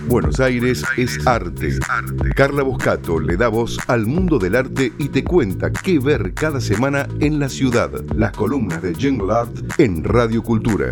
Buenos Aires es arte. Carla Boscato le da voz al mundo del arte y te cuenta qué ver cada semana en la ciudad. Las columnas de Jungle Art en Radio Cultura.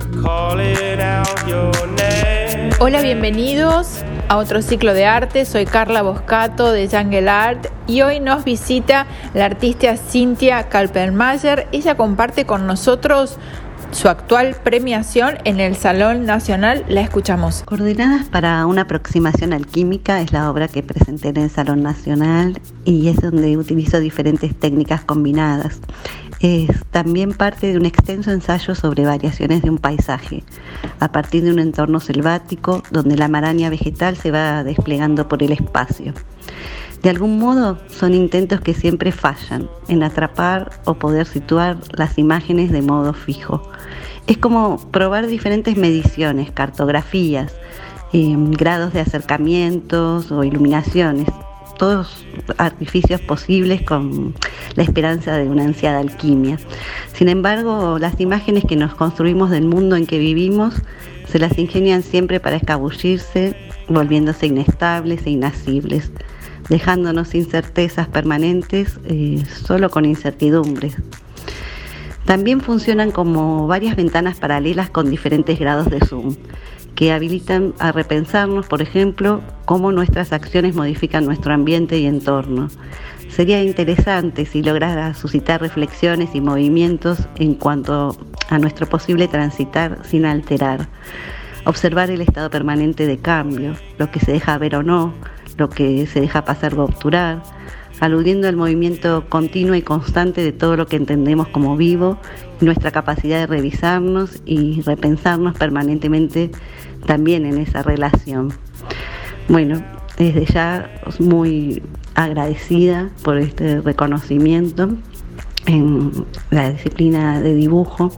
Hola, bienvenidos a otro ciclo de arte. Soy Carla Boscato de Jungle Art y hoy nos visita la artista Cynthia Kalpermayer. Ella comparte con nosotros su actual premiación en el Salón Nacional. La escuchamos. Coordenadas para una aproximación alquímica es la obra que presenté en el Salón Nacional y es donde utilizo diferentes técnicas combinadas. Es también parte de un extenso ensayo sobre variaciones de un paisaje, a partir de un entorno selvático donde la maraña vegetal se va desplegando por el espacio. De algún modo son intentos que siempre fallan en atrapar o poder situar las imágenes de modo fijo. Es como probar diferentes mediciones, cartografías, grados de acercamientos o iluminaciones, todos artificios posibles con la esperanza de una ansiada alquimia. Sin embargo, las imágenes que nos construimos del mundo en que vivimos se las ingenian siempre para escabullirse, volviéndose inestables e inasibles, dejándonos sin certezas permanentes, solo con incertidumbres. También funcionan como varias ventanas paralelas con diferentes grados de zoom, que habilitan a repensarnos, por ejemplo, cómo nuestras acciones modifican nuestro ambiente y entorno. Sería interesante si lograra suscitar reflexiones y movimientos en cuanto a nuestro posible transitar sin alterar. Observar el estado permanente de cambio, lo que se deja ver o no, lo que se deja pasar o obturar, aludiendo al movimiento continuo y constante de todo lo que entendemos como vivo y nuestra capacidad de revisarnos y repensarnos permanentemente también en esa relación. Bueno, desde ya muy agradecida por este reconocimiento en la disciplina de dibujo.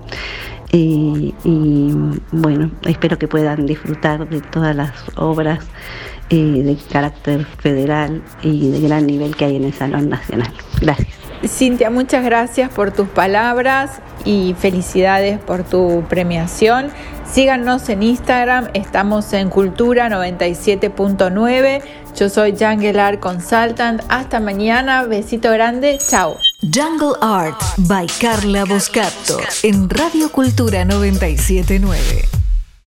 Y bueno, espero que puedan disfrutar de todas las obras de carácter federal y de gran nivel que hay en el Salón Nacional. Gracias. Cynthia, muchas gracias por tus palabras y felicidades por tu premiación. Síganos en Instagram, estamos en Cultura 97.9. Yo soy Jungle Art Consultant. Hasta mañana, besito grande, chao. Jungle Art by Carla Boscato en Radio Cultura 97.9.